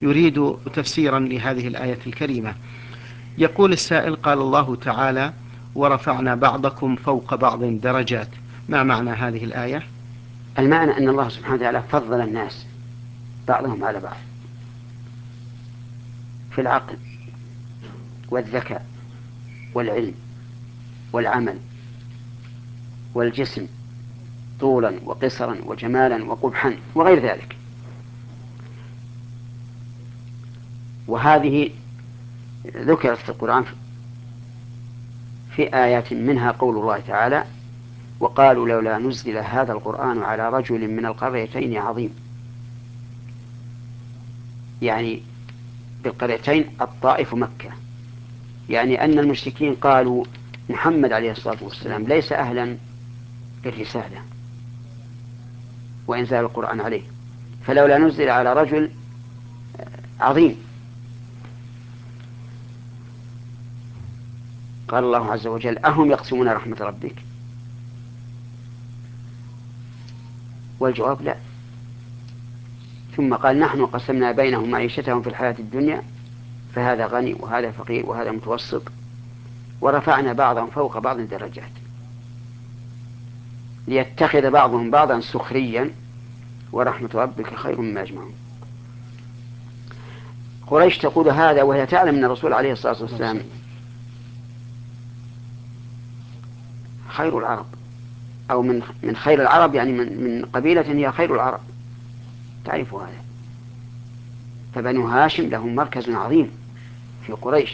يريد تفسيرا لهذه الآية الكريمة. يقول السائل: قال الله تعالى: ورفعنا بعضكم فوق بعض درجات. ما معنى هذه الآية؟ المعنى أن الله سبحانه وتعالى فضل الناس بعضهم على بعض في العقل والذكاء والعلم والعمل والجسم، طولا وقصرا وجمالا وقبحا وغير ذلك. وهذه ذكرت في القرآن في آيات، منها قول الله تعالى: وقالوا لولا نزل هذا القرآن على رجل من القريتين عظيم. يعني بالقريتين الطائف ومكة، يعني أن المشركين قالوا محمد عليه الصلاة والسلام ليس أهلا للرسالة وإنزال القرآن عليه، فلولا نزل على رجل عظيم. قال الله عز وجل: أهم يقسمون رحمة ربك؟ والجواب لا. ثم قال: نحن قسمنا بينهم معيشتهم في الحياة الدنيا فهذا غني وهذا فقير وهذا متوسط، ورفعنا بعضهم فوق بعض درجات ليتخذ بعضهم بعضا سخريا ورحمة ربك خير مما يجمعون. قريش تقول هذا وهي تعلم أن الرسول عليه الصلاة والسلام خير العرب، أو من خير العرب، يعني من قبيلة هي خير العرب، تعرف هذا. فبنو هاشم لهم مركز عظيم في قريش،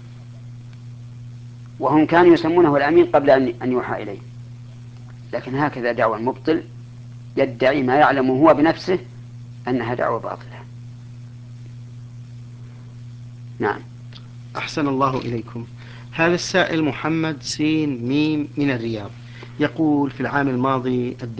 وهم كانوا يسمونه الأمين قبل أن يوحى إليه. لكن هكذا دعوى المبطل يدعي ما يعلم هو بنفسه أنها دعوة باطلة. نعم. أحسن الله إليكم. هذا السائل محمد سين ميم من الرياض، يقول: في العام الماضي